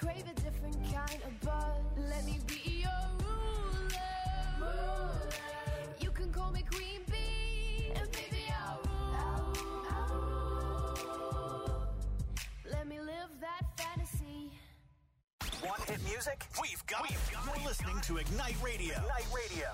crave a different kind of buzz. Let me be your ruler. You can call me Queen Bee, and baby I'll rule. Let me live that fantasy. Want hit music? We've got it. You're listening to Ignite Radio. Ignite Radio.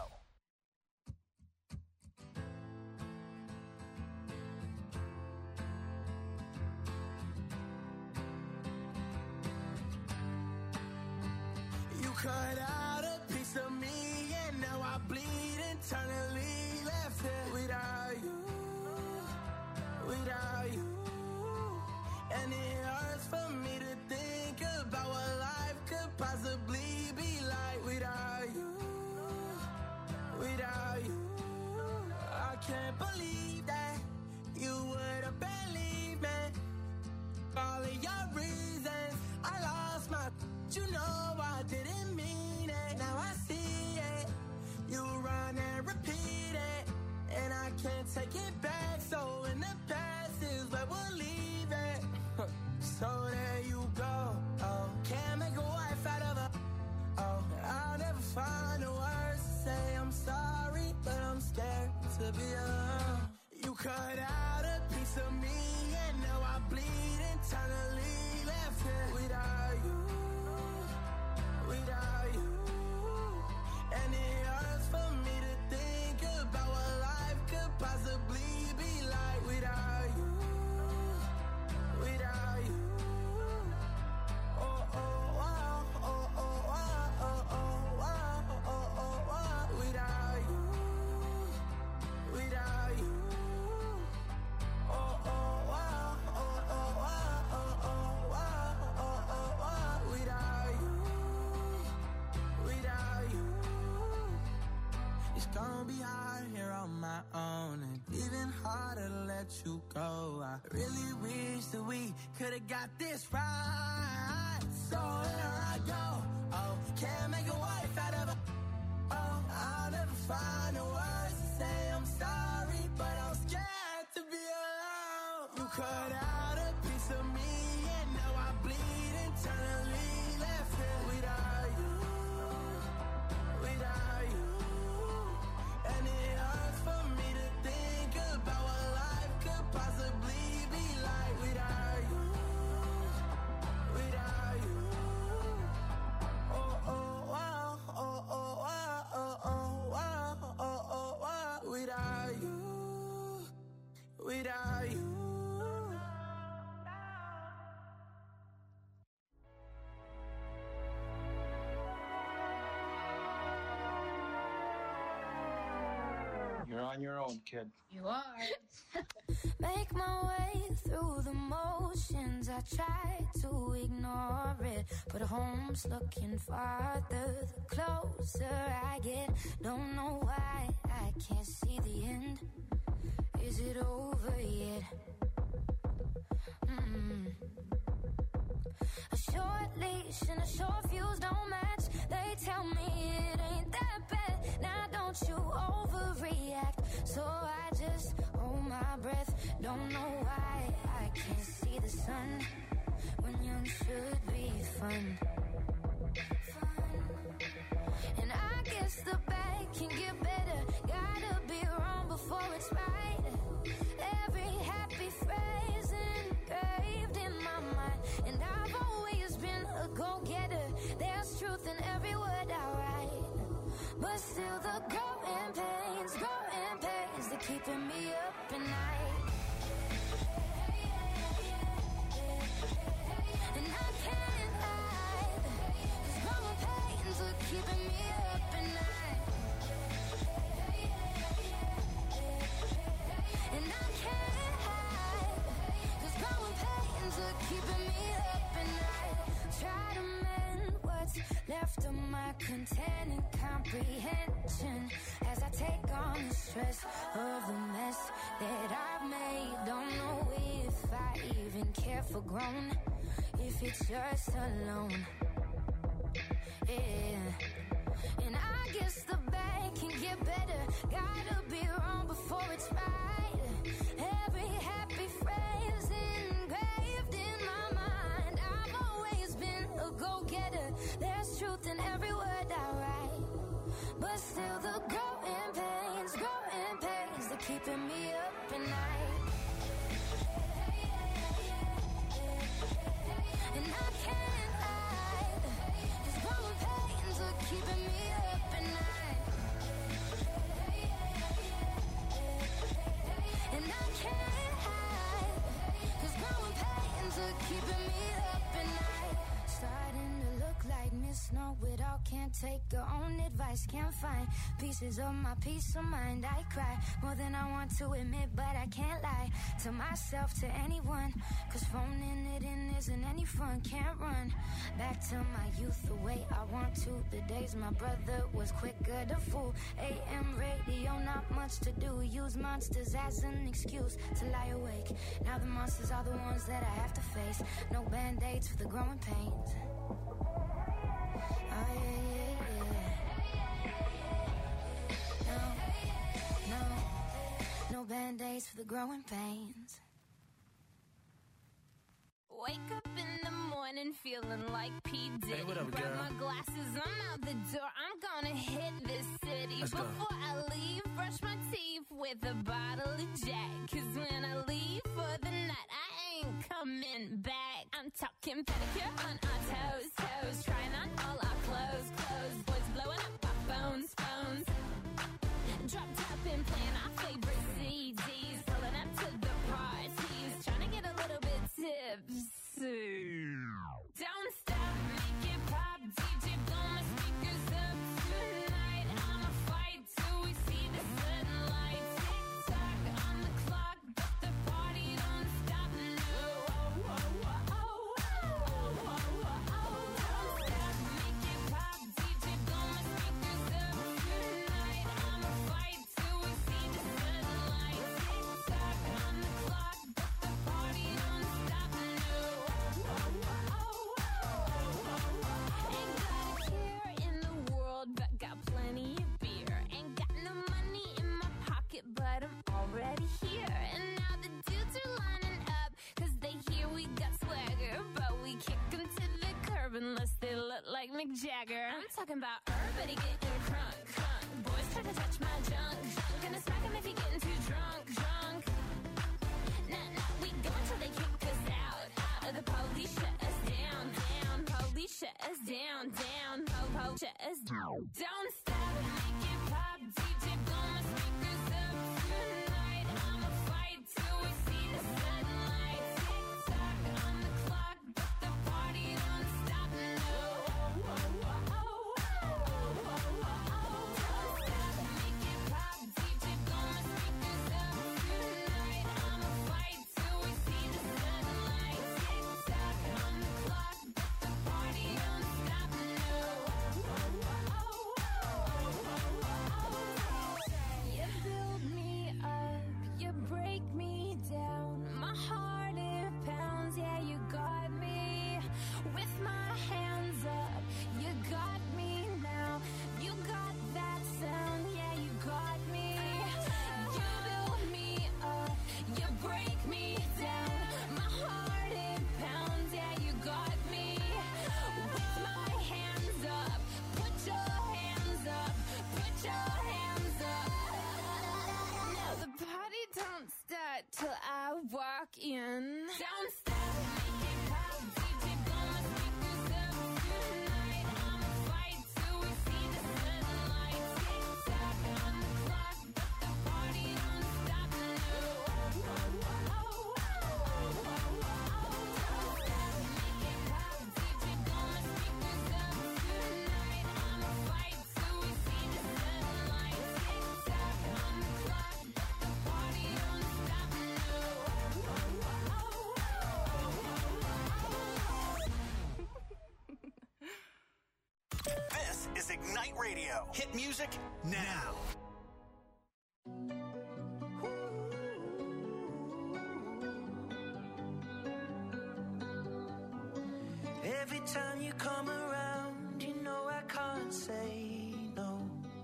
You cut out a piece of me, and now I bleed internally. Left it without you, without you. And it hurts for me to think about what life could possibly be like without you, without you. I can't believe that you would have believed me. All of your reasons, I lost my. You know I didn't mean it. Now I see it. You run and repeat it, and I can't take it back. So in the past is where we'll leave it. So there you go. Oh, can't make a wife out of her. Oh, I'll never find the words to say I'm sorry, but I'm scared to be alone. You cut out a piece of me, and now I bleed internally. Left it without you, without you. And it hurts for me to think about what life could possibly be like without you, without you. Oh, oh, wow, oh, oh, wow, oh, oh, wow, oh, oh, wow. Without you, without you. Oh, oh, wow, oh, oh, wow, oh, oh, wow, oh, oh, wow. Without you, without you. It's gonna be hard here on my own, and even harder to let you go. I really wish that we could've got this right. So here I go. Oh, can't make a wife out of her. Oh, I'll never find the words to say I'm sorry, but I'm scared to be alone. You cut out a piece of me, and now I bleed internally. Left it without you, without you. And it hurts for me to think about what life could possibly be like without you, without you. Oh, oh, wow, oh, oh, wow, oh, oh, wow, oh, oh, wow. Without you, without you. You're on your own, kid. You are. Make my way through the motions. I try to ignore it, but home's looking farther the closer I get. Don't know why I can't see the end. Is it over yet? A short leash and a short fuse don't match. They tell me it ain't that bad. Now don't you overreact. So I just hold my breath. Don't know why I can't see the sun when young should be fun. And I guess the bad can get better. Gotta be wrong before it's right. Every happy phrase engraved in my mind. And I've always been a go-getter. There's truth in every word I write. But still the growing pains, they're keeping me up at night. And I can't hide, 'cause growing pains are keeping me up at night. And I can't hide, 'cause growing pains are keeping me up at night. Try to mend what's left of my containing comprehension as I take on the stress of the mess that I've made. Don't know if I even care for grown, if it's just alone. Yeah. And I guess the bad can get better. Gotta be wrong before it's right. Every happy phrase engraved in my mind. I've always been a go keeping me up at night. And I can't hide, these growing pains are keeping me up at night. And I can't hide, these growing pains are keeping me up at night. Starting to look like Miss Know-It-all, can't take her own advice, can't find pieces of my peace of mind. I cry more than I want to admit, but I can't lie to myself, to anyone, cause phoning it in isn't any fun. Can't run back to my youth the way I want to. The days my brother was quicker to fool. AM radio, not much to do. Use monsters as an excuse to lie awake. Now the monsters are the ones that I have to face. No band-aids for the growing pains. Oh yeah. No band-aids for the growing pains. Wake up in the morning feeling like P. Diddy. Hey, what up, Grab girl? my glasses, I'm out the door. I'm gonna hit this city. Let's go. Before I leave, brush my teeth with a bottle of Jack. Cause when I leave for the night, I ain't coming back. I'm talking pedicure on our toes, toes. Trying on all our clothes, clothes. Boys blowing up our phones, phones. Drop top and playing our favorite CDs. Pulling up to the parties. Trying to get a little bit tipsy. Don't stop, make it pop. DJ, blow my speakers up tonight. I'ma fight till we see the sunlight. Tick-tock on the clock, but the party don't stop. No. Don't stop, make it pop. DJ, blow my speakers up tonight. I'ma fight till we see the sunlight. Tick-tock on the clock, but the party don't stop. No. Ain't got a care in the world, but got plenty of beer. Ain't got no money in my pocket, but I'm already here. And now the dudes are lining up, cause they hear we got swagger. But we kick them to the curb unless they look like Mick Jagger. I'm talking about everybody getting crunk, crunk. Boys try to touch my junk, junk. Gonna smack him if he getting too drunk, drunk. Nah, we go until they kick us out. The police shut us down, down. Police shut us down, down. Police shut us down. Don't stop, make it pop. DJ, blow my speakers up tonight. I'ma fight till we see the sunlight. Tick-tock on the clock, but the party don't stop. No. Don't stop, make it pop. DJ, blow my speakers up tonight. I'ma fight till we see the sunlight. Tick-tock on the clock, but the party don't stop. No. You build me up, you break me down. My heart it pounds, yeah, you got me. With my hands up, you got me now. You got that sound, yeah, you got me. You build me up, you break me down. My heart it pounds, yeah, you got me. With my hands up, put your hands up, put your hands up. Now the party don't start till I walk in. Don't stop, make it pop. DJ, blow my speakers up tonight. I'ma fight till we see the sunlight. Tick-tock on the clock, but the party don't stop. No. Don't stop, make it pop. DJ, blow my speakers up tonight. I'ma fight till we see the sunlight. Tick-tock on the clock, but the party don't stop. No. This is Ignite Radio. Hit music now. Every time you come around, you know I can't say no.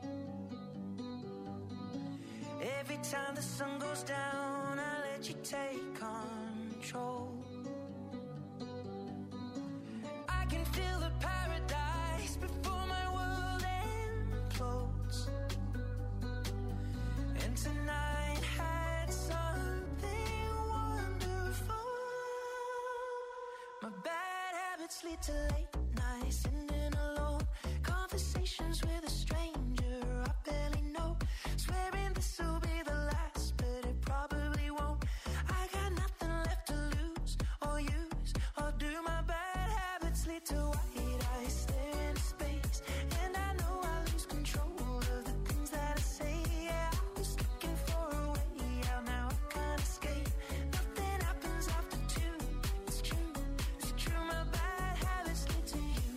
Every time the sun goes down, I let you take control. I can feel the paradise before my world implodes. And tonight habits lead to late nights, sitting alone, conversations with a stranger I barely know, swearing this will be the last, but it probably won't. I got nothing left to lose or use or do. My bad habits lead to white eyes, stare into space, and I know I lose control of the things that I say. Yeah, I was looking for a way out, now I can't escape. Nothing happens after two. It's true, it's true. My bad habits lead to you.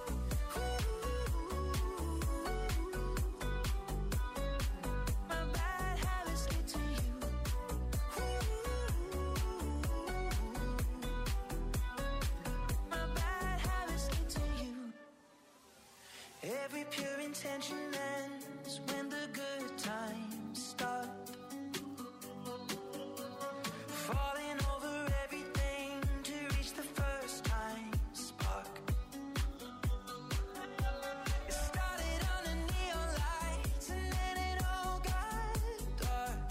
My bad habits lead to you. My bad habits lead to you. Every pure intention ends when the good times start. Falling over everything to reach the first time spark. It started under neon lights and then it all got dark.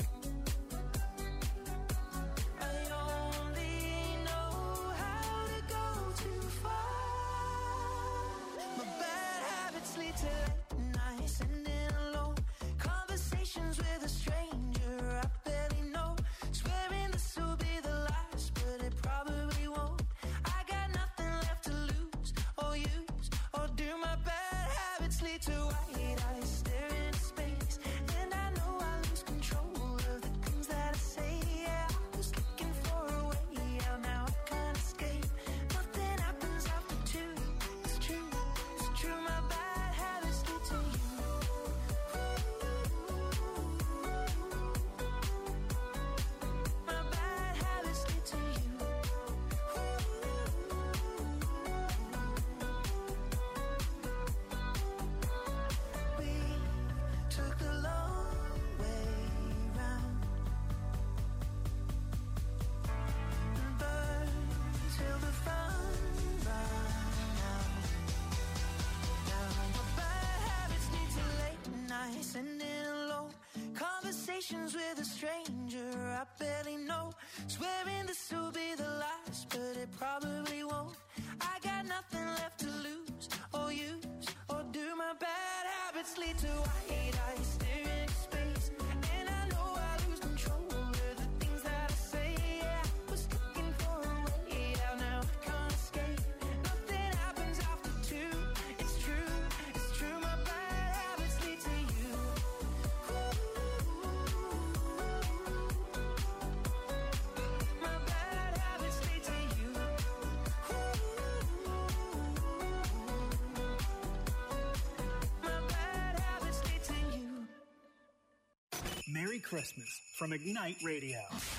I only know how to go too far. My bad habits lead to late nights, sitting alone, conversations with a stranger I barely know, swearing this will be the last, but it probably won't. I got nothing left to lose or use or do. My bad habits lead to white eyes, stare into space, and I know I lose control of the things that I say. Yeah, I was looking for a way out, now I can't escape. Nothing happens after two. It's true, it's true. My bad habits lead to you. My bad habits lead to you. We took the long way round and burned till the fun ran out. Now my bad habits lead to late nights, sitting alone, conversations with a stranger I barely know, swearing this will be the last, but it probably won't. I got nothing left to lose or use or do. My bad habits lead to white eyes, stare into space, and I know I lose control of the things that I say. Yeah, I was looking for a way out, now I can't escape. Nothing happens after two. It's true, it's true. My bad habits lead to you. My bad habits lead to you. My bad habits lead to you. Merry Christmas from Ignite Radio.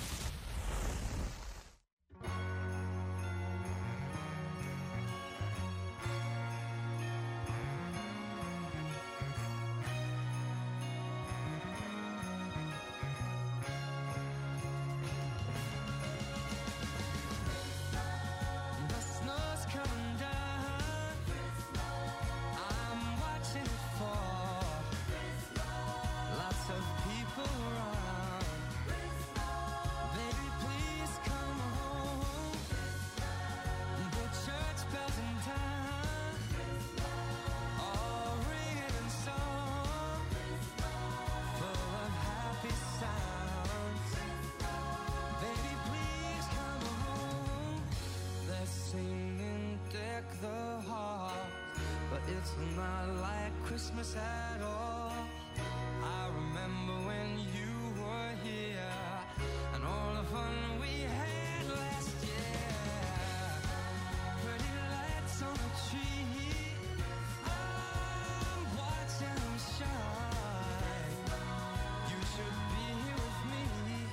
The snow's coming down. I'm watching it fall. Lots of people around. Baby, please come home. The church bells in town, all ringing in song, full of happy sounds. Baby, please come home. They're singing Deck the Halls, but it's not like Christmas at all. I remember when you were here and all the fun we had last year. Pretty lights on the tree, I'm watching them shine. You should be here with me.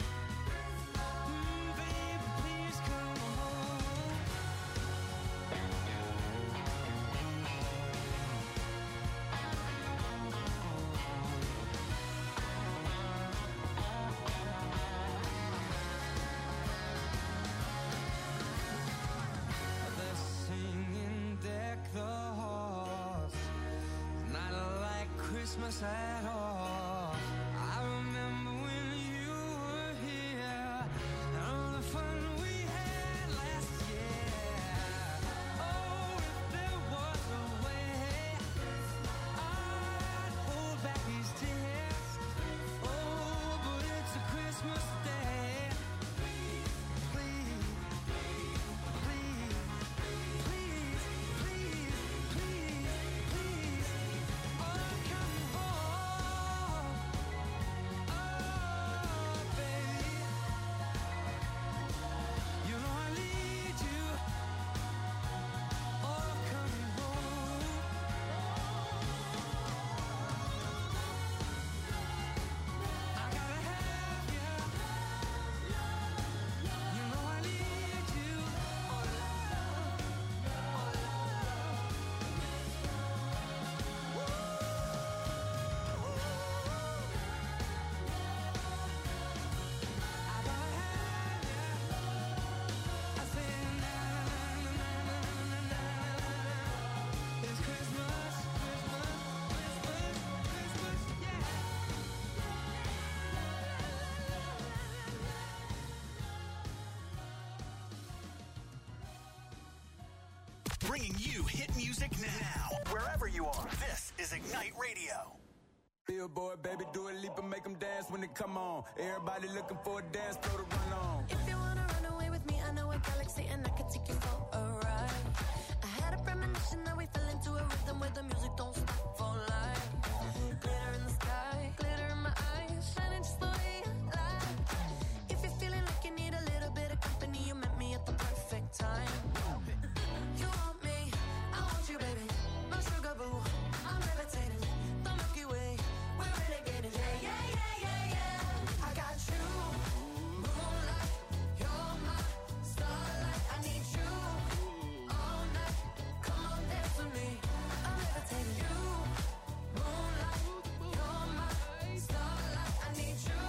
Baby, please come home. They're singing Deck the Halls, not like Christmas at all. I remember when you were here and all the fun we had last year. Oh, bringing you hit music now. Wherever you are, this is Ignite Radio. Billboard, baby, do a leap and make them dance when they come on. Everybody looking for a dance floor to run on. If you wanna run away with me, I know a galaxy and I can take you for a ride. I had a premonition that we fell into a rhythm where the music don't stop for life. Glitter in the sky, glitter in my eyes, shining just the way I like. If you're feeling like you need a little bit of company, you met me at the perfect time. You want me, I want you, baby. My sugar boo, I'm levitating. The Milky Way, we're renegading. Yeah, yeah, yeah, yeah, yeah. I got you, moonlight. You're my starlight. I need you all night. Come on, dance with me. I'm levitating. You, moonlight. You're my starlight. I need you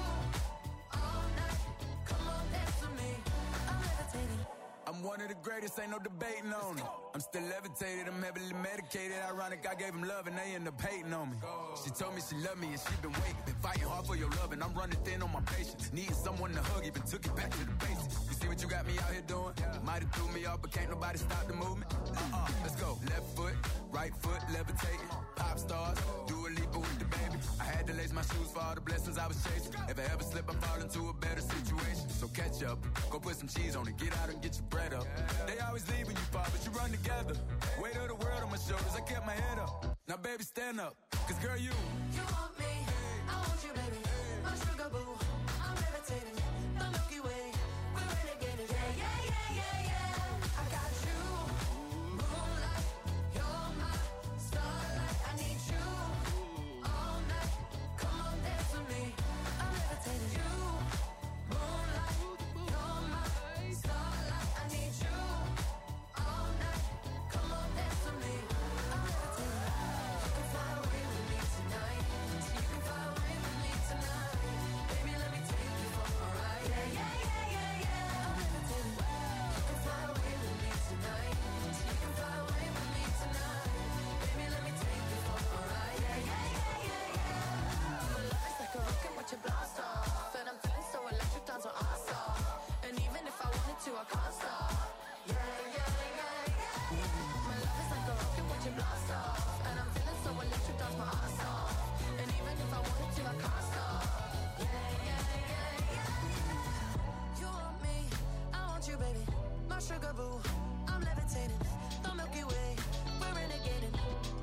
all night. Come on, dance with me. I'm levitating. I'm one of the greatest, ain't no debating on it. I'm still levitated, I'm heavily medicated. Ironic, I gave him love and they end up hating on me. She told me she loved me and she been waiting. Been fighting hard for your love and I'm running thin on my patience. Needing someone to hug, even took it back to the basics. You see what you got me out here doing? Might have threw me off, but can't nobody stop the movement. Let's go. Left foot, right foot, levitating. Pop stars, do a leap with the baby. I had to lace my shoes for all the blessings I was chasing. If I ever slip, I fall into a better situation. So catch up, go put some cheese on it, get out and get your bread up. They always leaving you far, but you run together. Weight of the world on my shoulders, I kept my head up. Now baby, stand up, cause girl, you want me, I want you, baby. My sugar boo, I'm levitating. The Milky Way, we're renegading. Yeah, yeah, yeah, yeah, yeah. I got you, moonlight. You're my starlight. I need you all night. Come on, dance with me. I'm levitating. You, moonlight. You're my starlight. I need you all night. Come on, dance with me. I'm levitating. You can fly away with me tonight. You can fly away with me tonight. Baby, let me take you for a ride. Yeah, yeah, yeah, yeah, yeah. I'm levitating. You can fly away with me tonight. You can fly away with me tonight. Baby, let me take you for a ride. Yeah, yeah, yeah, yeah, yeah. My love is like a rocket, watch it blast off. And I'm feeling so electric, dance my ass off. And even if I wanted to, I can't stop. Yeah, yeah, yeah, yeah. My love is like a rocket, watch it blast off. And I'm feeling so electric, dance my ass off. And even if I wanted to, I can't stop. Yeah, yeah, yeah, yeah. You want me, I want you, baby. My sugar boo, I'm levitating. The Milky Way, we're renegading.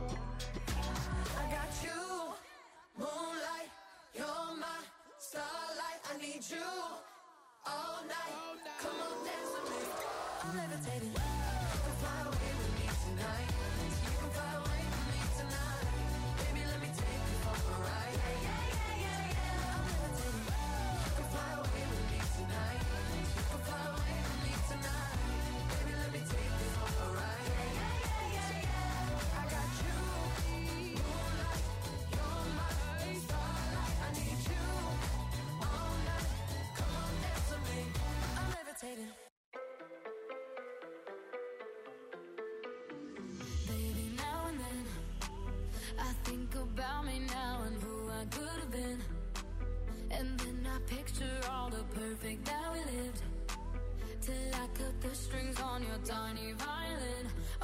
I got you, moonlight. You're my starlight. I need you all night. Come on, dance with me. I'm levitating. You can fly away with me tonight. You can fly away with me tonight. Baby, let me take you for a ride. Yeah, yeah, yeah, yeah, yeah. I'm levitating. You can fly away with me tonight. You can fly away with me tonight. Baby, let me take you for a ride. Yeah, yeah, yeah, yeah, yeah. I got you, moonlight. You're my starlight. I need you all night. Come on, dance with me. I'm levitating. Baby, now and then I think about me now and who I could have been. And then I picture all the perfect that we lived, till I cut the strings on your tiny violin.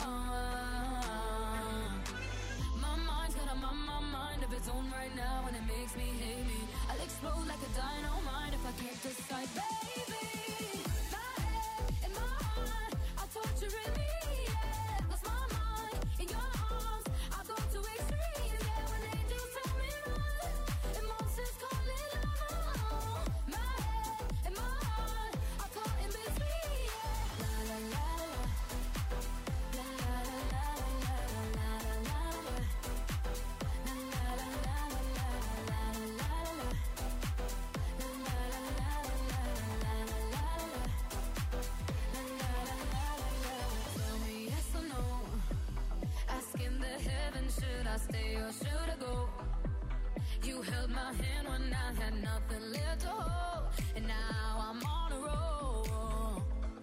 My mind's got a mind of its own right now, and it makes me hate me. I'll explode like a dynamite if I can't decide, baby. My head and my heart are torturing me. Yeah, lost my mind in your arms. I go to extremes. Yeah, when angels tell me run, and monsters call it love. My head and my heart are caught in between. Yeah, la la la la, la la la la la la la la. La la la la la la la la la. La la la la la la la la la. La la la la la. Tell me yes or no. Asking the heavens, should I stay or should I go? You held my hand when I had nothing left to hold, and now I'm on a roll.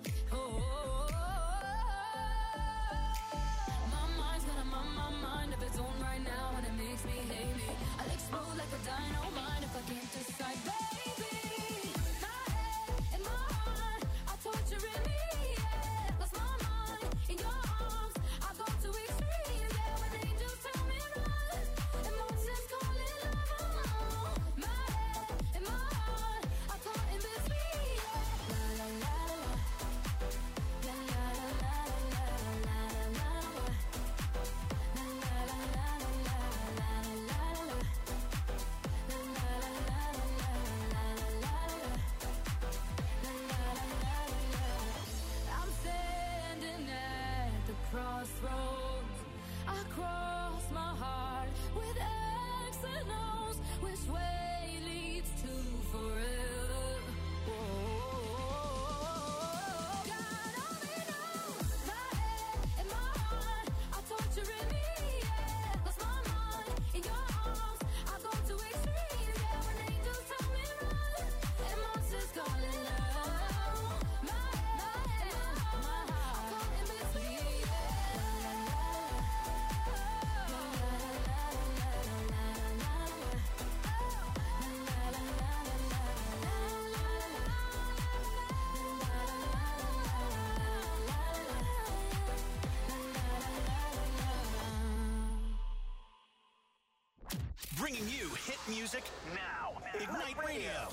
My mind's got a mind of its own right now, and it makes me hate me. I'll explode like a dynamite if I can't decide, baby. My head and my heart are torturing me. Yeah, lost my mind in your arms. I music now. Ignite Radio.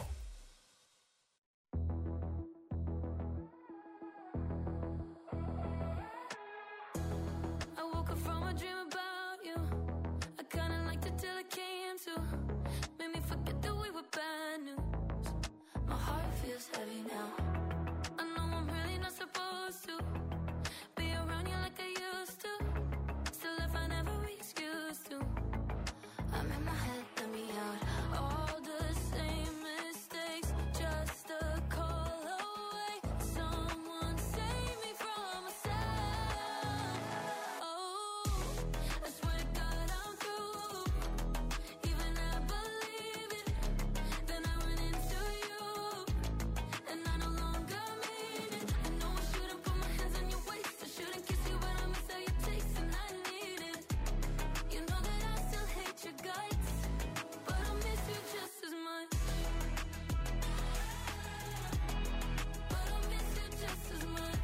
I woke up from a dream about you. I kinda liked it till it came to. Made me forget that we were bad news. My heart feels heavy now. I know I'm really not supposed to be around you like I used to. Still if I never excuse to. I'm in my head, let me out. All the same mistakes, just a call away. Someone save me from myself. Oh, I swear to God I'm through. Even I believe it. Then I went into you, and I no longer mean it. I know I shouldn't put my hands on your waist. I shouldn't kiss you, but I miss how you taste, and I need it. You know that I still hate your guts, but I miss you just as much. But I miss you just as much.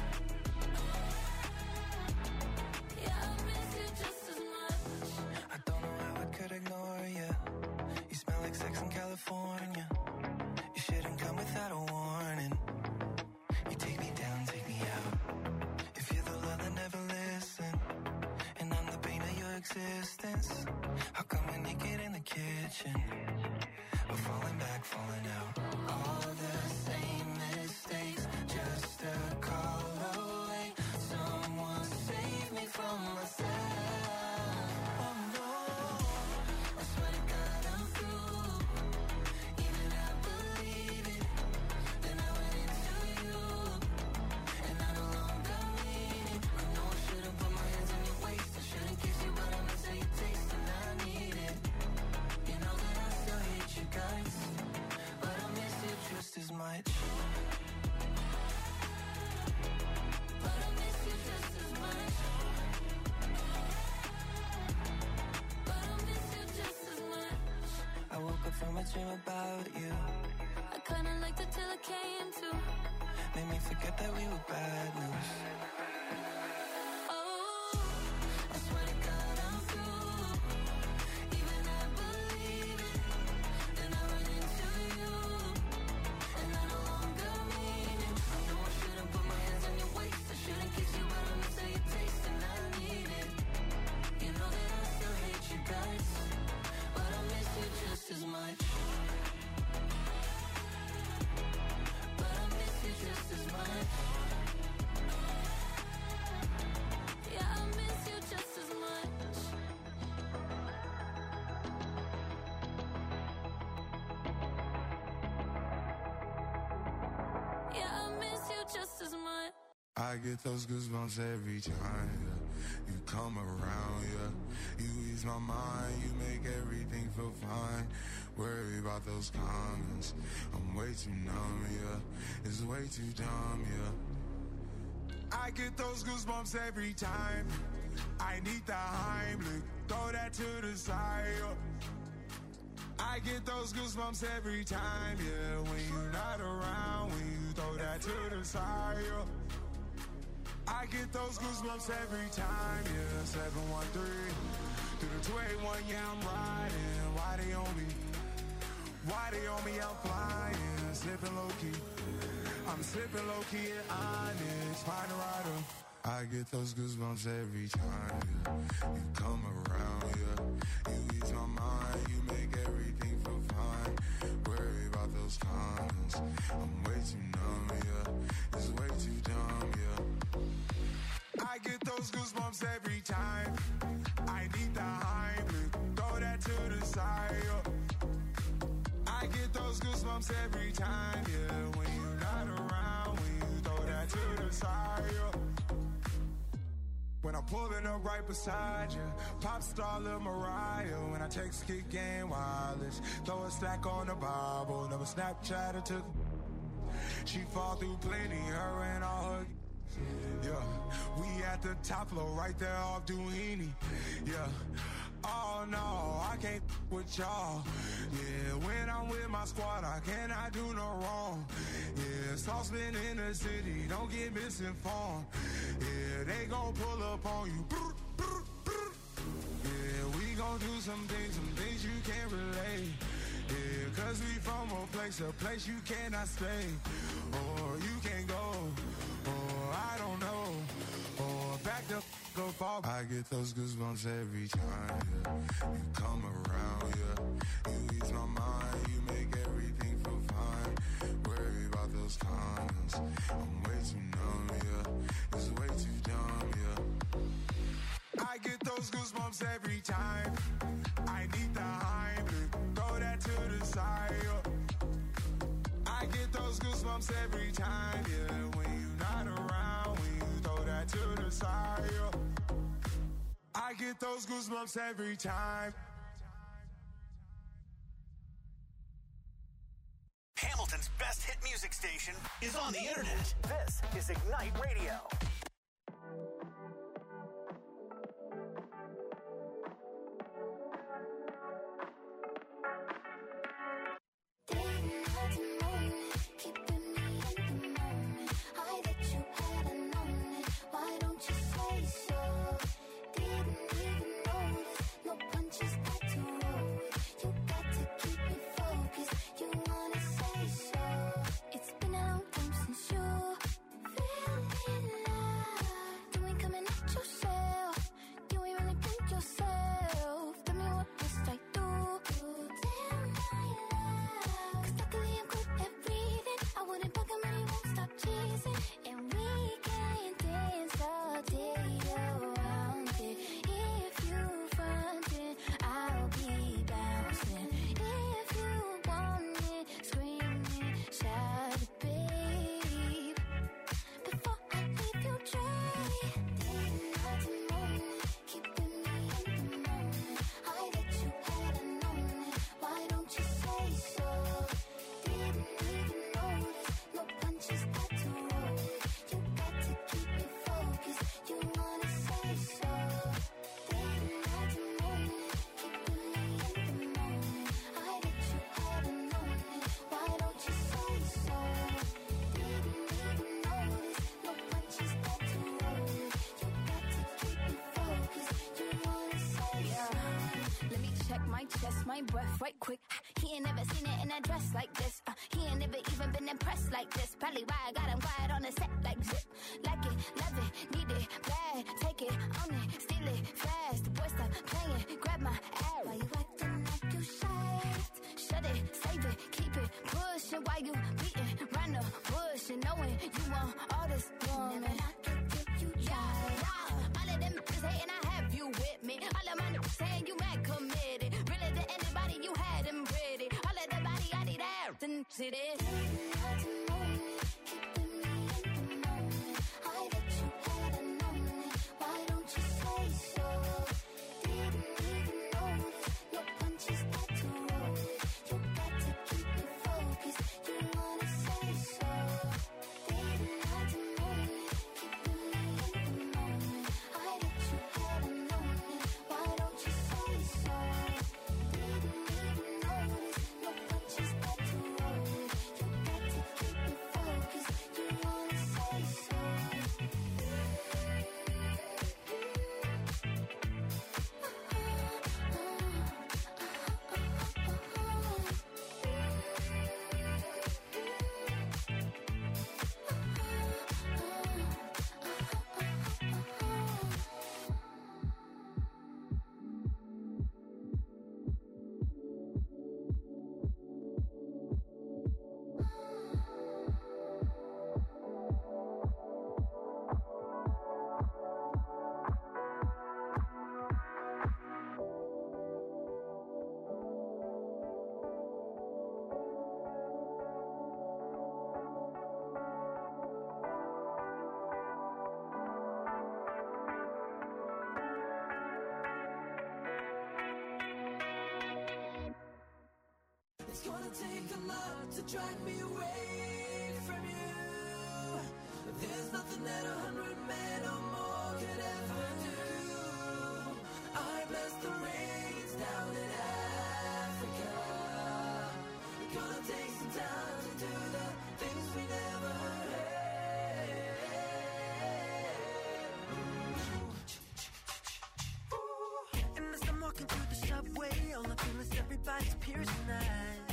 Yeah, I miss you just as much. I don't know how I could ignore you. You smell like sex in California. You shouldn't come without a warning. You take me down, take me out. If you're the love that never listen, and I'm the pain of your existence, how come we're naked in the kitchen? We're falling back, falling out. All the same mistakes, just a call away. Someone save me from myself. Oh no, I swear to God I'm through. Even I believe it. Then I went into you, and I no longer mean it. I know I shouldn't put my hands on your waist. I shouldn't kiss you, but I miss how you taste, and I need it. You know that I still hate you guys, but I miss you just as much. But I miss you just as much. But I miss you just as much. I woke up from a dream about you. I kinda liked it till it came to. Made me forget that we were bad news. Oh, I swear to God I'm through. Even I believe it. Then I went into you, and I no longer mean it. I know I shouldn't put my hands on your waist. I shouldn't kiss you, but I miss how you taste, and I need it. You know that I still hate you guys, but I miss you just as much. But I miss you just as much. Yeah, I miss you just as much. Yeah, I miss you just as much. I get those goosebumps every time, yeah. You come around, yeah. You ease my mind, you make everything feel fine. Worry about those comments, I'm way too numb, yeah. It's way too dumb, yeah. I get those goosebumps every time. I need the Heimlich, throw that to the side, yeah. I get those goosebumps every time, yeah. When you're not around, when you throw that to the side, yeah. I get those goosebumps every time, yeah. 713 through the 281, yeah, I'm riding. Why they on me? Why they on me? I'm flying, slipping low key. I'm slipping low key at Onyx, find a rider. I get those goosebumps every time, yeah. You come around, yeah. You ease my mind, you make everything feel fine. Worry about those comments, I'm way too numb, yeah. It's way too dumb, yeah. I get those goosebumps every time. I need the Heimlich, throw that to the side, yeah. I get those goosebumps every time, yeah. When you're not around, when you throw that to the side, yeah. When I'm pulling up right beside you, pop star Lil Mariah. When I text Kick Game Wireless, throw a stack on the Bible. Never Snapchat or took. She fall through plenty, her and all her. Yeah, we at the top floor, right there off Duini. Yeah. Oh no, I can't with y'all. Yeah, when I'm with my squad, I cannot do no wrong. Yeah, saucepan in the city, don't get misinformed. Yeah, they gon' pull up on you. Yeah, we gon' do some things you can't relate. Yeah, cause we from a place you cannot stay. Or you can't go. Or I don't know. Or back the up off. I get those goosebumps every time, yeah. You come around, yeah. You ease my mind, you make everything feel fine. Worry about those comments. I'm way too numb, yeah. It's way too dumb, yeah. I get those goosebumps every time. I need the Heimlich, throw that to the side, yeah. I get those goosebumps every time, yeah. When you're not around, when you throw that to the side, yeah. I get those goosebumps every time. Hamilton's best hit music station is on the internet. This is Ignite Radio. My breath right quick. He ain't never seen it in a dress like this. He ain't never even been impressed like this. Probably why I got him quiet on the set like zip. Like it, love it, need it, bad. Take it, own it, steal it, fast. The boy stop playing, grab my ass. Why you acting like you shy? Shut it, save it, keep it pushing. Why you beating round the bush and knowing you want all this woman? Never knock it till you try. All of them is hating, I have you with me. All of my niggas saying you mad committed. You had him pretty. All of the body, I need air and sit it. It's gonna take a lot to drag me away from you. There's nothing that 100 men or more could ever do. I bless the rains down in Africa. It's gonna take some time to do the things we never had. And as I'm walking through the subway, all I feel is everybody's piercing eyes.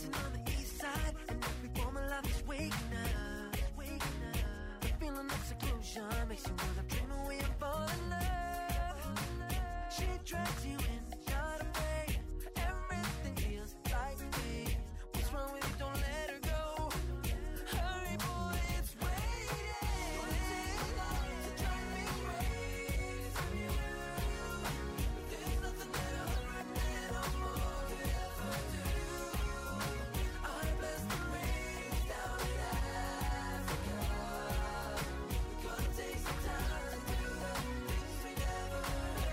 rising on the east side, and every woman love is waking up. The feeling of seclusion makes you wanna dream away and fall in love. She drags you in, not afraid. Everything feels like me. What's wrong with you? Don't let her go. Hurry, boy, it's waiting. To drive me crazy. There's nothing that 100 men or more could ever do. I bless the rain down in Africa. Gonna take some time to do the things we never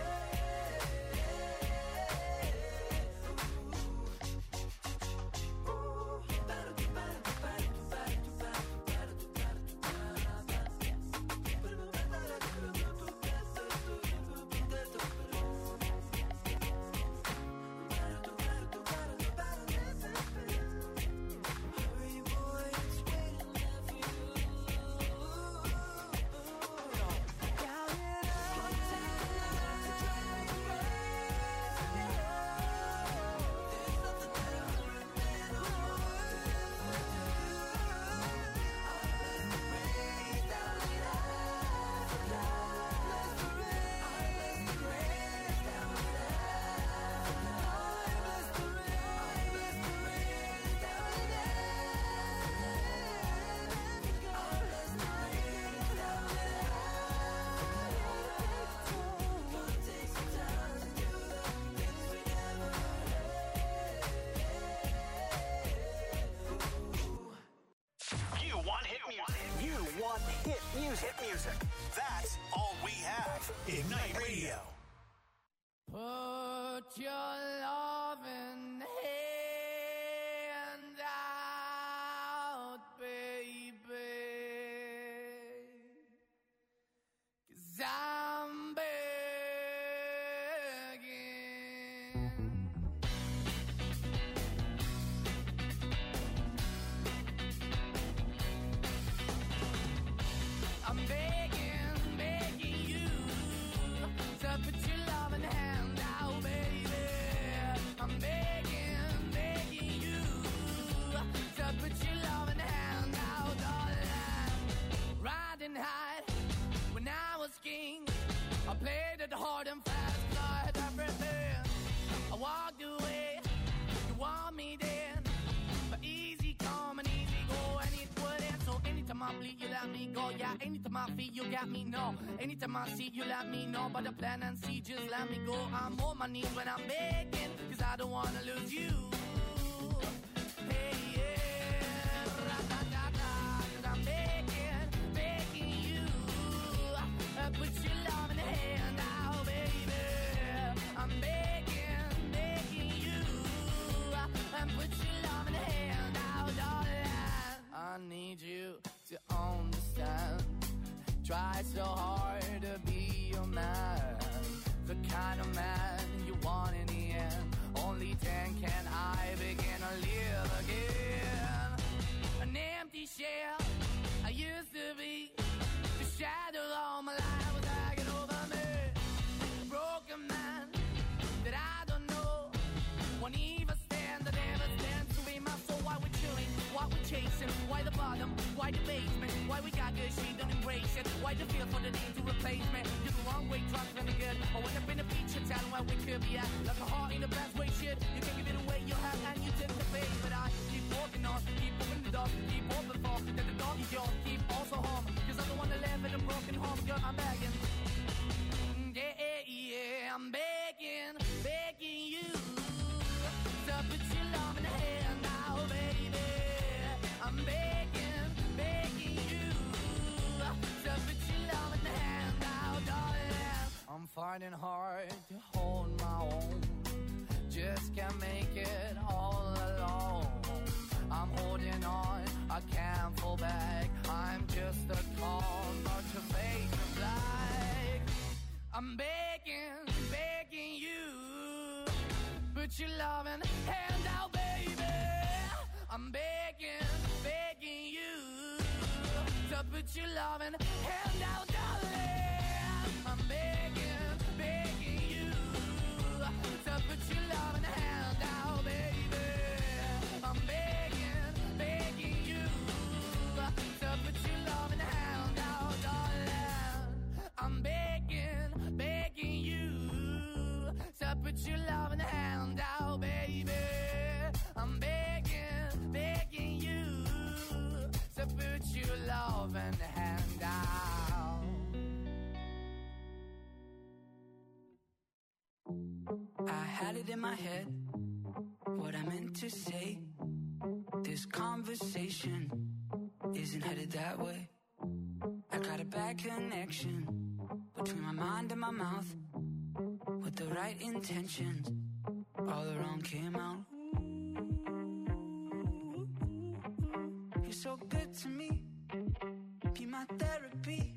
Hurry, boy, it's waiting there for you. Count it up. To drive me crazy. There's nothing that 100 men or more could ever do. I bless the rain down in Africa. Bless the rain. I bless the rain down in Africa. I bless the rain. I bless the rain down in Africa. I bless the rain down in Africa. Gonna take some time to do the things we never You want hit music. You want hit music. Hit music. That's all we have. Ignite Radio. Put your loving hand out, baby, 'cause I'm begging. I'm begging, begging you to put your loving hand out, baby. I'm begging, begging you to put your loving hand out, darling. Riding high when I was king, I played it hard and fast, 'cause I had everything. I walked away, you want me then, but easy come and easy go, and it wouldn't. So anytime I bleed, you let me go. Yeah, anytime I feel, you got me, no. Anytime I see, you let me know. But the plan and see, just let me go. I'm on my knees when I'm begging, 'cause I don't wanna lose you. Hey, yeah, ra-da-da-da, 'cause I'm begging, begging you. Put your love in the hand out, baby. I'm begging, begging you. Put your love in the hand out, darling. I need you to understand. Try so hard to be your man, the kind of man you want in the end. Only then can I begin to live again. An empty shell I used to be, the shadow all my life was hanging over me. A broken man that I don't know, won't even stand, that never stands to be my soul. Why we chilling, why we chasing, why the bottom, why the basement, why we got good, she don't embrace it, why the feel for the need to replace me. You're the wrong way, trying to be good, I went up in the feature town where we could be at, like a heart in the best way, shit, you can give it away, you have, and you take the bait, but I keep walking on, keep moving the dog, keep open for, that the dog is yours, keep also home, 'cause I don't wanna live in a broken home, girl, I'm begging. Yeah, yeah, I'm begging, begging you to put your love in the hand now, baby. I'm begging, begging you to put your love in the hand now, darling. I'm finding hard to hold my own, just can't make it all alone. I'm holding on, I can't fall back. I'm just a call, not your face of black. I'm begging, begging you, put your loving hand out, baby. I'm begging, begging you to put your loving hand out, darling. I'm begging, begging you to put your loving hand out, baby. I'm begging. put your love in the hand out, baby. I'm begging, begging you to put your love in the hand out. I had it in my head, what I meant to say. This conversation isn't headed that way. I got a bad connection between my mind and my mouth. With the right intentions, all the wrong came out. You're so good to me, be my therapy.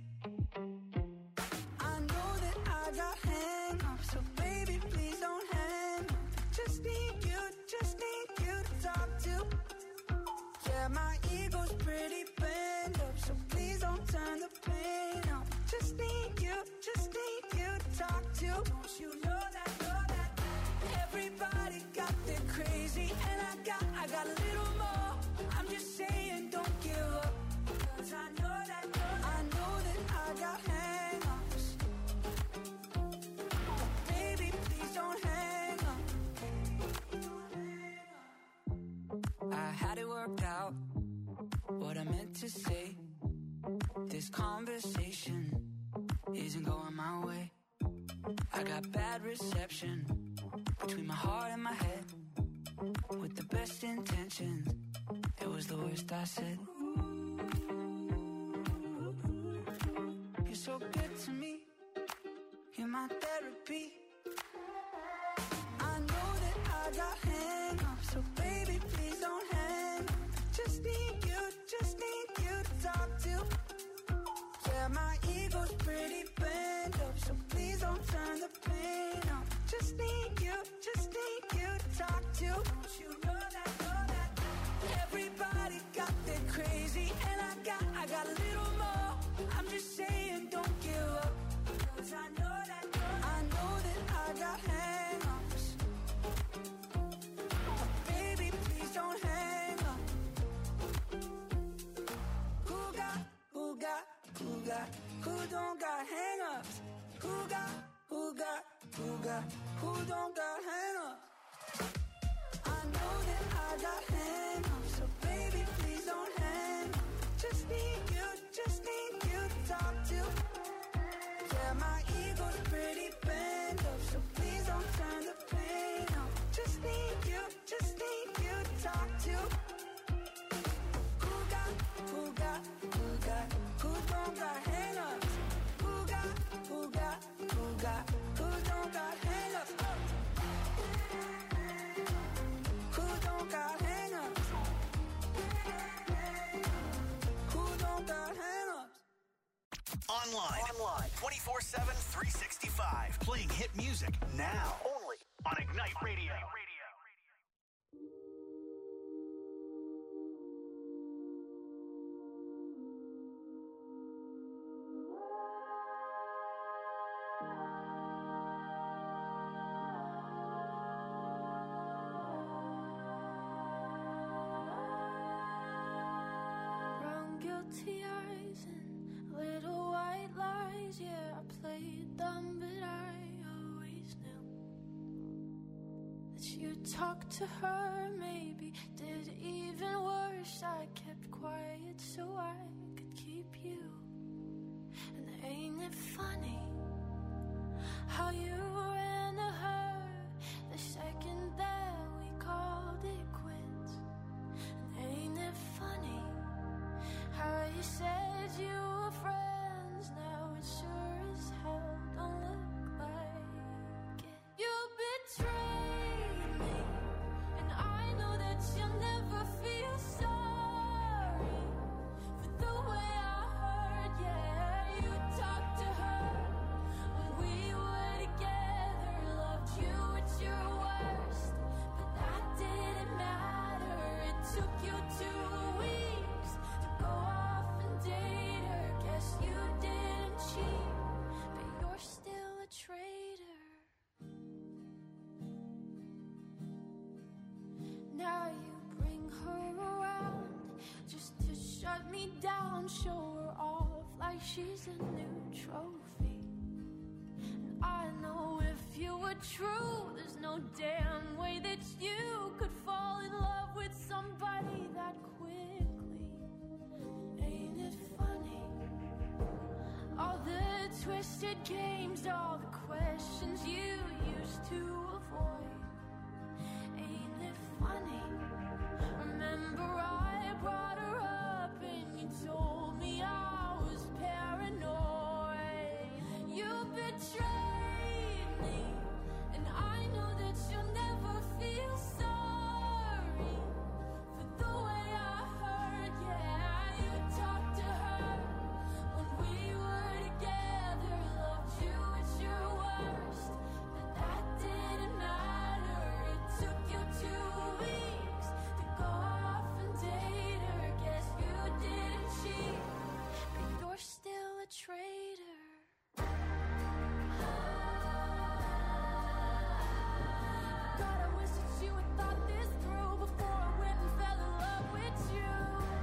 I know that I got hang-ups, so baby, please don't hang up. Just need you to talk to. Yeah, my ego's pretty bent up, so please don't turn the pain up. Just need you to talk to. Don't you know that everybody got their crazy, and I got a little more. I'm just saying, don't give up, 'cause I know that I got hang-ups. Baby, please don't hang up. I had it worked out, what I meant to say. This conversation isn't going my way. I got bad reception between my heart and my head. With the best intentions, it was the worst I said. You're so good to me, you're my therapy. I know that I got hang-ups, so baby, please don't hang up. Just need you to talk to. Yeah, my ego's pretty bent up, so please don't turn the pain up. Just need you to talk to. Don't you know that everybody got their crazy, and I got a little more. I'm just saying, don't give up, 'cause I know that I got hang-ups. Baby, please don't hang up. Who don't got hang-ups? Who don't got hang-ups? I know that I got hang-ups, so baby, please don't hang up. Just need you to talk to. Yeah, my ego's pretty bent up, so please don't turn the pain up. Just need you to talk to. Who don't got hang-ups? Who don't got hang-ups? Who don't got hang-ups? Who don't got hang-ups? Online. 24/7, 365. Playing hit music now. Only on Ignite Radio. Brown guilty eyes and little white lies. Yeah, I played them, but I always knew that you talked to her. Maybe did even worse. I kept quiet so I could keep you. And ain't it funny how you ran to her the second that we called it quits? And ain't it funny how you said you were friends? Now it sure as hell don't look like it. You betrayed me, and I know that you'll never feel sorry for the way I heard. Yeah, you talked to her when we were together, loved you at your worst, but that didn't matter. It took you 2 weeks to go off and date her. Guess you didn't cheat, but you're still a traitor. Now you bring her around just to shut me down, show her off like she's a new trophy. And I know if you were true, there's no damn way that you could fall in love with somebody that quickly. Ain't it funny? All the twisted games, all the questions you used to avoid. Ain't it funny? Remember I brought her up and you told me I was paranoid. You betrayed me, and I know that you'll never feel sorry for the way I hurt. Yeah, you talked to her when we were together, loved you at your worst, but that didn't matter. It took you 2 weeks to go off and date her. Guess you didn't cheat, but you're still a traitor. God, I wish that you had thought this through before I went and fell in love with you.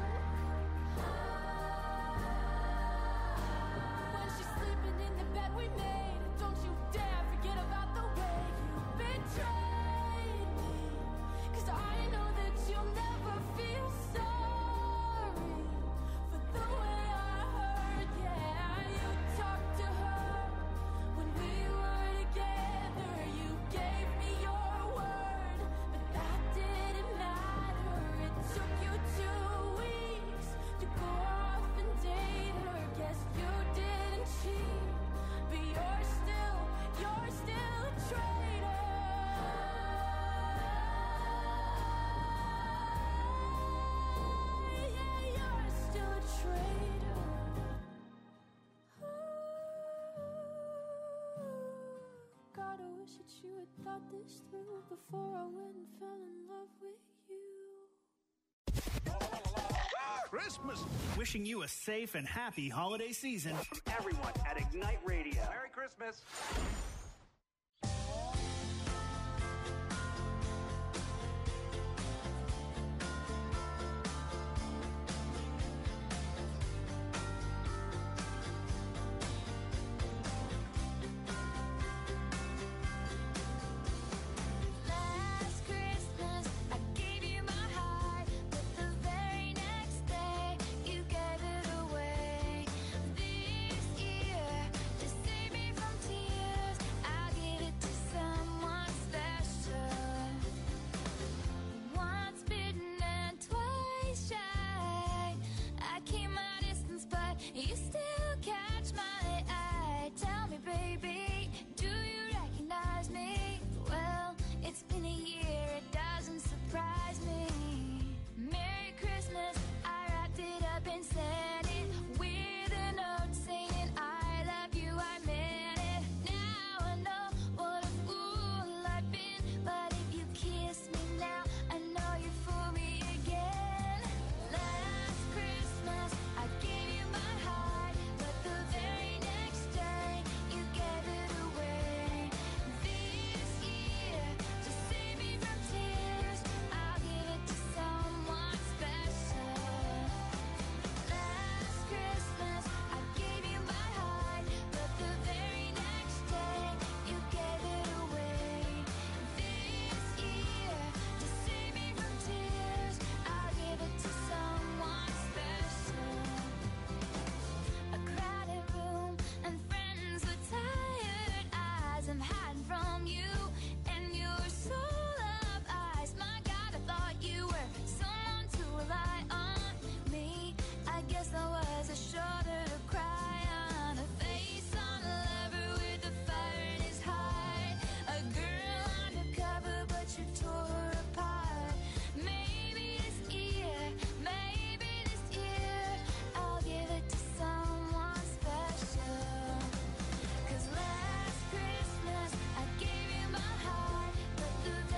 When she's sleeping in the bed we made, don't you dare forget about the way you betrayed me. 'Cause I know that you'll never feel sorry for the way I hurt. Yeah, you talked to her when we were together. You gave me your word, but that didn't matter. It took you 2 weeks to go off and date her. Guess you didn't cheat, but you're still a traitor. Yeah, you're still a traitor. God, I wish that you had thought this through before I went and fell in love with you. Christmas. Wishing you a safe and happy holiday season. Everyone at Ignite Radio. Merry Christmas. Last Christmas, I gave you my heart, but the very next day, you gave it away. This year, to save me from tears, I'll give it to someone special. Once bitten and twice shy, I keep my distance, but you still catch my eye. Tell me, baby, do you recognize me? Well, it's been a year, it doesn't surprise me. Merry Christmas, I wrapped it up and sent it with a note saying I love you, I meant it. Now I know what a fool I've been, but if you kiss me now, I know you fool me again. Last Christmas, I gave you my heart, but the very next day, you gave it away. This year, to save me from tears, I'll give it to someone special. Last Christmas, I gave you my heart, but the very next day, you gave it away. This year, to save me from tears, I'll give it to someone special. A crowded room and friends with tired eyes. I'm hiding from you and your soul of eyes. My God, I thought you were someone to rely on. Me, I guess I was a shoulder to cry on. A face on a lover with a fire in his heart. A girl undercover, but you tore her apart. Maybe this year, I'll give it to someone special. 'Cause last Christmas, I gave you my heart, but the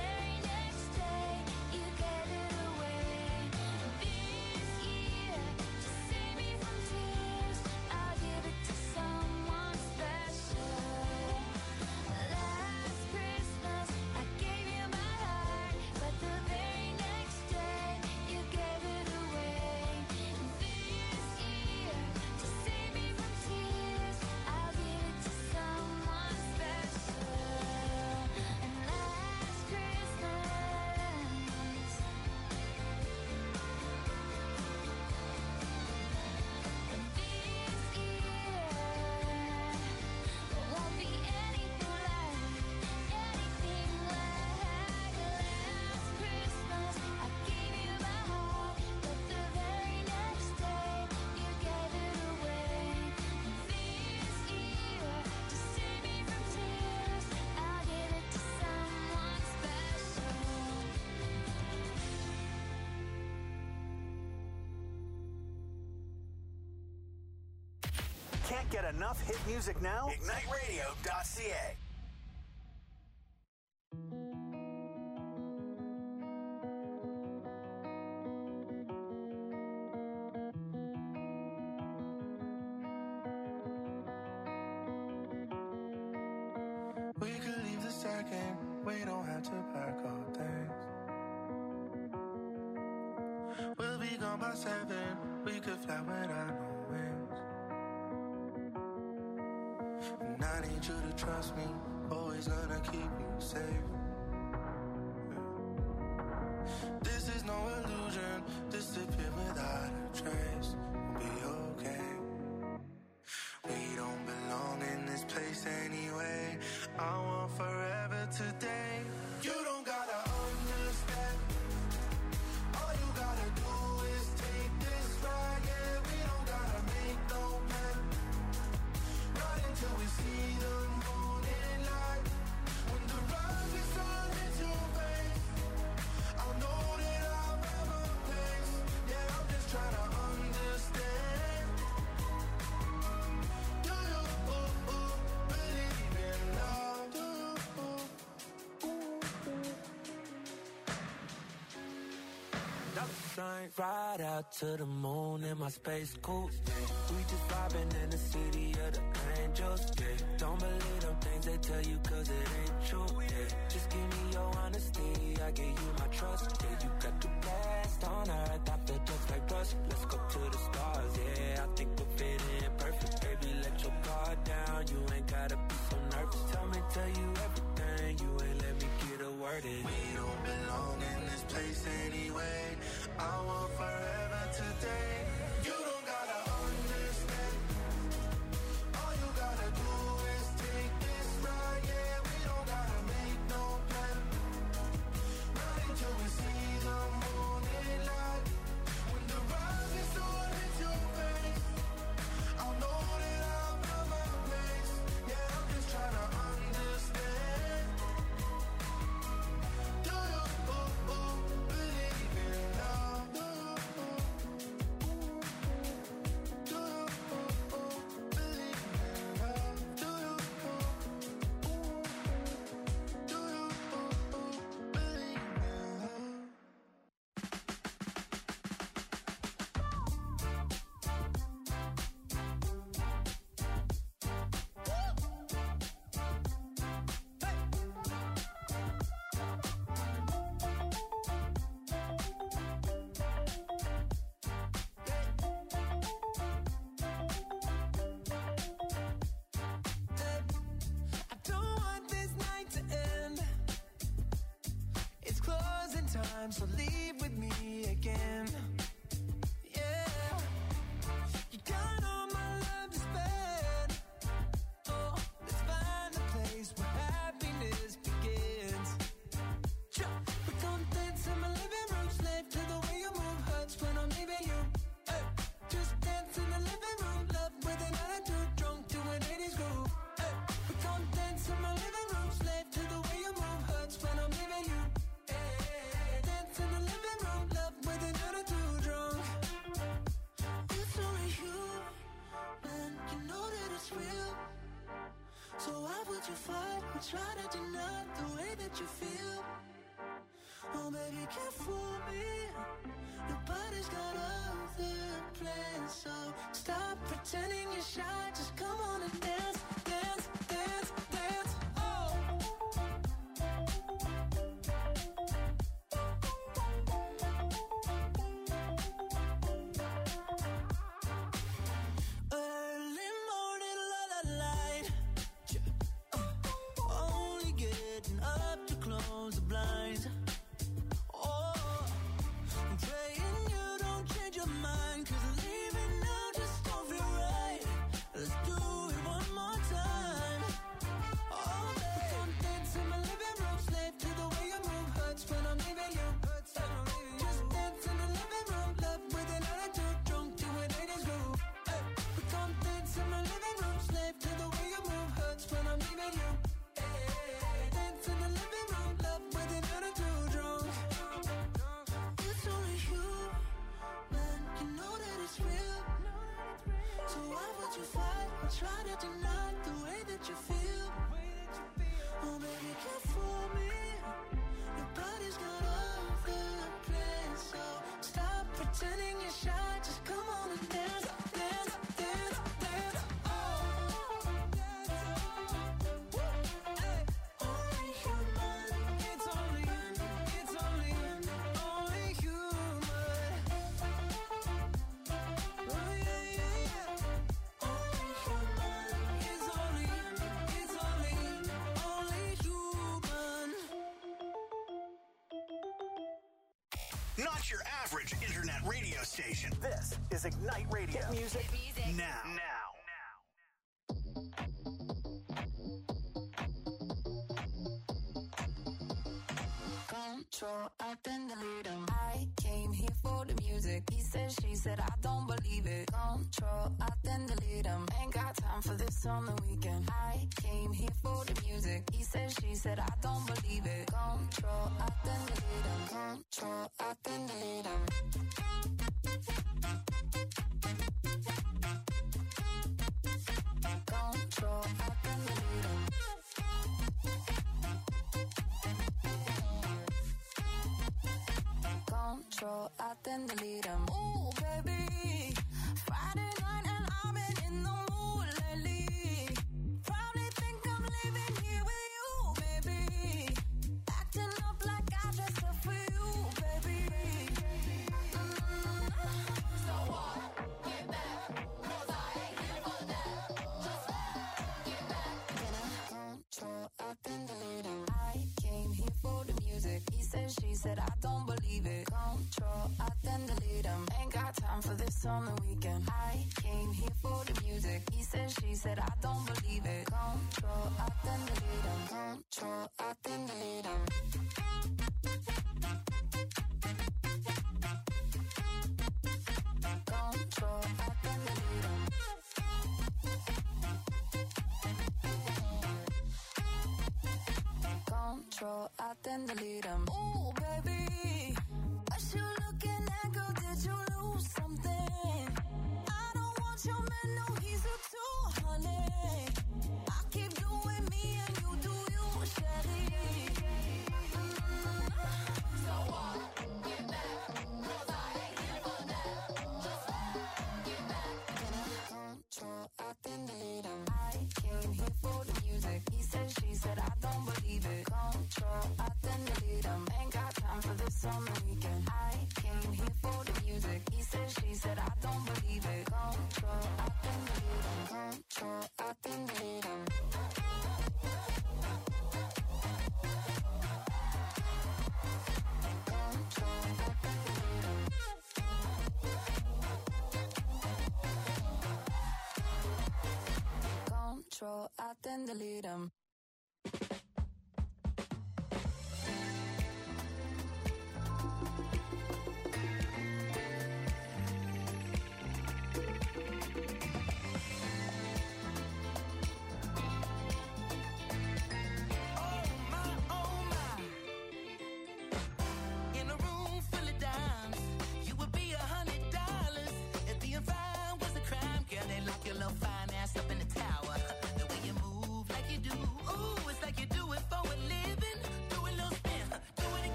enough hit music now? IgniteRadio.ca. We could leave the second, we don't have to pack all things. We'll be gone by 7, we could fly without no wings. And I need you to trust me, always gonna keep you safe. This is no illusion, disappear without a trace. We'll be okay. We don't belong in this place anyway. I want forever today. You don't gotta understand. All you gotta do is take this ride. Yeah, we don't gotta make no plan. Right until we see the morning light. When the rise is on into your face, I'll know that I'll have a place. Yeah, I'm just trying to understand. Do you believe in love? Do you? Night, ride out to the moon in my space coupe. We just vibing in the city of the angels. Yeah. Don't believe them things they tell you, cause it ain't true. Yeah. Just give me your honesty, I give you my trust. Yeah, you got the best on earth, I feel just like dust. Let's go to the stars, yeah, I think we'll fit in perfect. Baby, let your guard down, you ain't gotta be so nervous. Tell you everything, you ain't let me get a word in. We don't belong in this place anyway. I want forever today. You don't gotta understand. All you gotta do is take this ride. Yeah, we don't gotta make no plan. Right until we see the morning light. When the rise is on into your face, I'll know that I'll have my place. Yeah, I'm just trying to understand. Do you believe in love? Do you believe in love? Do you believe in love? I don't want this night to end. It's closing time, so leave with me again. Yeah, you got all my love to spend. Oh, let's find a place where happiness begins. We gon' dance in my living room, slave to the way you move. Hurts when I'm leaving you. Hey, just dance in the living room, love with an attitude, drunk to an 80s groove. Hey, we gon' dance in my living room, slave to the way you move. Hurts when I'm leaving you. Hey, dance in the living room, love with an attitude, drunk. It's only you, man, you know that it's real. So why would you fight or try to deny the way that you feel? Oh baby, can't fool me. Your body's got other plans, so stop pretending you're shy. Just come on and dance, dance, dance, dance. Oh. Early morning, light. Only getting up to close the blinds. Oh, I'm praying you don't change your mind, 'cause leaving now just don't feel right. Let's do it one more time. try to deny the way that you feel. Oh baby, can't fool me. Your body's got all the plans, so stop pretending you're shy. Just come on and dance, dance, dance, dance. Oh, hey. Only human. It's only human. Oh yeah, yeah, yeah. Only human. It's only human. Not your average internet radio station. This is Ignite Radio. Hit music now. Control, I then delete him. I came here for the music. He said, she said, I don't believe it. Control, I then delete him. Ain't got time for this on the weekend. I came here for the music. He said, she said, I don't believe it. Control, I then delete him. Control, I then delete him. Control, I then delete him. Control, I then delete him. Ooh, baby, Friday night and I've been in the mood lately. Probably think I'm leaving here with you, baby. Acting up like I dressed up for you, baby. So what? Get back, 'cause I ain't here for that. Just get back. Control, I then delete him. I came here for the music. He said, she said, I don't believe it. Control, I then delete him. Ain't got time for this on the weekend. I came here for the music. He said, she said, I don't believe it. Control, I then delete him. Control, I then delete him. Control, I then delete him. Control, I then delete him. Ooh, baby, what you looking at, girl? Did you lose something? I don't want your man, no, he's a 200. I keep doing me and you do you, Sherry. So what? Get back, 'cause I ain't here for that. Just get back. Control, I then delete him. I came here for the music. He said, she said, I don't believe it. Control, I then delete him. Ain't got time for this on the weekend. I came here for the music. He said, she said, I don't believe it. Control, I then delete him. Control, I then delete him. Control, I then delete him. Control, I then delete him.